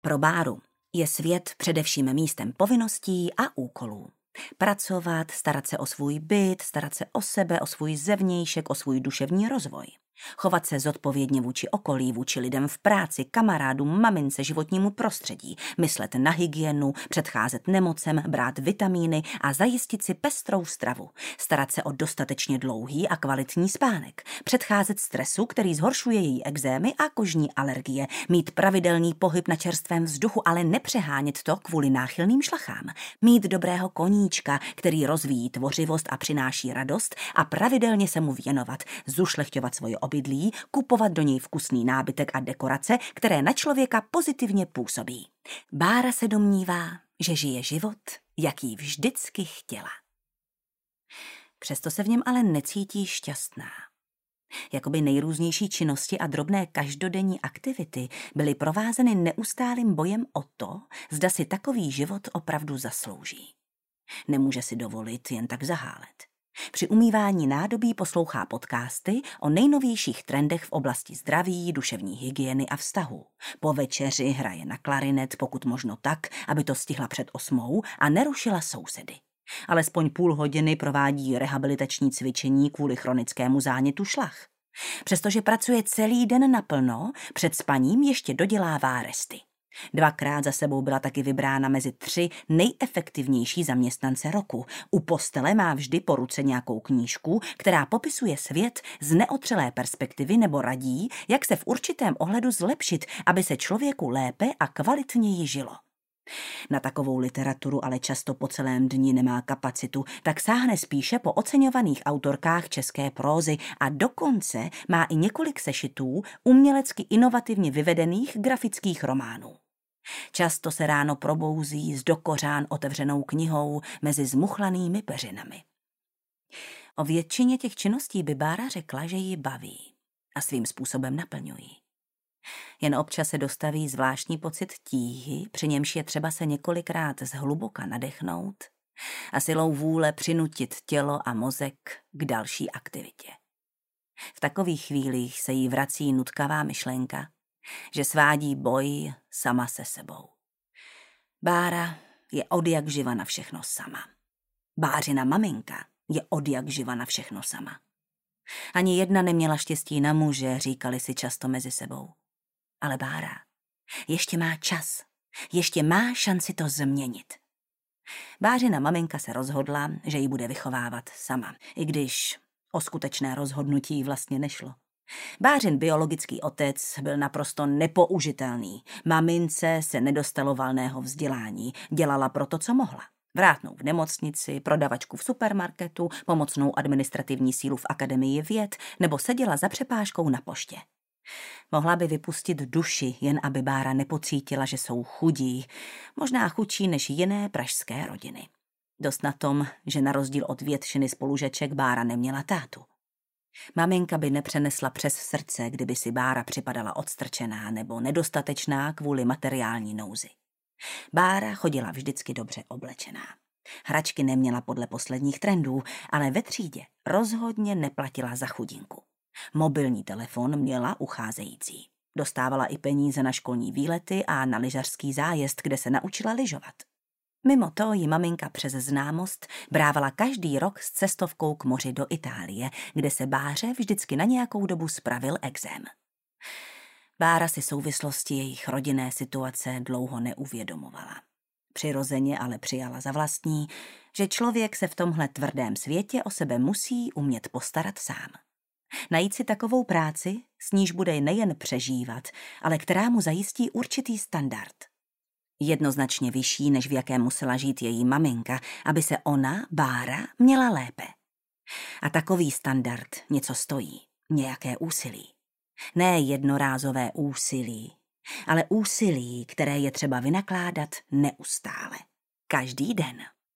Pro Báru je svět především místem povinností a úkolů. Pracovat, starat se o svůj byt, starat se o sebe, o svůj zevnějšek, o svůj duševní rozvoj. Chovat se zodpovědně vůči okolí, vůči lidem v práci, kamarádům, mamince, životnímu prostředí, myslet na hygienu, předcházet nemocem, brát vitamíny a zajistit si pestrou stravu, starat se o dostatečně dlouhý a kvalitní spánek, předcházet stresu, který zhoršuje její ekzémy a kožní alergie, mít pravidelný pohyb na čerstvém vzduchu, ale nepřehánět to kvůli náchylným šlachám, mít dobrého koníčka, který rozvíjí tvořivost a přináší radost a pravidelně se mu věnovat, zušlechťovat svoje obydlí, kupovat do něj vkusný nábytek a dekorace, které na člověka pozitivně působí. Bára se domnívá, že žije život, jaký vždycky chtěla. Přesto se v něm ale necítí šťastná. Jakoby nejrůznější činnosti a drobné každodenní aktivity byly provázeny neustálým bojem o to, zda si takový život opravdu zaslouží. Nemůže si dovolit jen tak zahálet. Při umývání nádobí poslouchá podcasty o nejnovějších trendech v oblasti zdraví, duševní hygieny a vztahu. Po večeři hraje na klarinet, pokud možno tak, aby to stihla před 8 a nerušila sousedy. Alespoň půl hodiny provádí rehabilitační cvičení kvůli chronickému zánětu šlach. Přestože pracuje celý den naplno, před spaním ještě dodělává resty. 2krát za sebou byla taky vybrána mezi 3 nejefektivnější zaměstnance roku. U postele má vždy po ruce nějakou knížku, která popisuje svět z neotřelé perspektivy nebo radí, jak se v určitém ohledu zlepšit, aby se člověku lépe a kvalitněji žilo. Na takovou literaturu ale často po celém dni nemá kapacitu, tak sáhne spíše po oceňovaných autorkách české prózy a dokonce má i několik sešitů umělecky inovativně vyvedených grafických románů. Často se ráno probouzí s dokořán otevřenou knihou mezi zmuchlanými peřinami. O většině těch činností by Bára řekla, že ji baví a svým způsobem naplňují. Jen občas se dostaví zvláštní pocit tíhy, při němž je třeba se několikrát zhluboka nadechnout a silou vůle přinutit tělo a mozek k další aktivitě. V takových chvílích se jí vrací nutkavá myšlenka, že svádí boj sama se sebou. Bára je odjakživa na všechno sama. Bářina maminka je odjakživa na všechno sama. Ani jedna neměla štěstí na muže, říkali si často mezi sebou. Ale Bára ještě má čas, ještě má šanci to změnit. Bářina maminka se rozhodla, že ji bude vychovávat sama, i když o skutečné rozhodnutí vlastně nešlo. Bářin biologický otec byl naprosto nepoužitelný. Mamince se nedostalo valného vzdělání, dělala proto, co mohla. Vrátnou v nemocnici, prodavačku v supermarketu, pomocnou administrativní sílu v akademii věd nebo seděla za přepážkou na poště. Mohla by vypustit duši, jen aby Bára nepocítila, že jsou chudí, možná chudší než jiné pražské rodiny. Dost na tom, že na rozdíl od většiny spolužeček Bára neměla tátu. Maminka by nepřenesla přes srdce, kdyby si Bára připadala odstrčená nebo nedostatečná kvůli materiální nouzi. Bára chodila vždycky dobře oblečená. Hračky neměla podle posledních trendů, ale ve třídě rozhodně neplatila za chudinku. Mobilní telefon měla ucházející. Dostávala i peníze na školní výlety a na lyžařský zájezd, kde se naučila lyžovat. Mimo to ji maminka přes známost brávala každý rok s cestovkou k moři do Itálie, kde se Báře vždycky na nějakou dobu spravil ekzém. Bára si souvislosti jejich rodinné situace dlouho neuvědomovala. Přirozeně ale přijala za vlastní, že člověk se v tomhle tvrdém světě o sebe musí umět postarat sám. Najít si takovou práci, s níž bude nejen přežívat, ale která mu zajistí určitý standard. Jednoznačně vyšší, než v jakém musela žít její maminka, aby se ona, Bára, měla lépe. A takový standard něco stojí, nějaké úsilí. Ne jednorázové úsilí, ale úsilí, které je třeba vynakládat neustále. Každý den.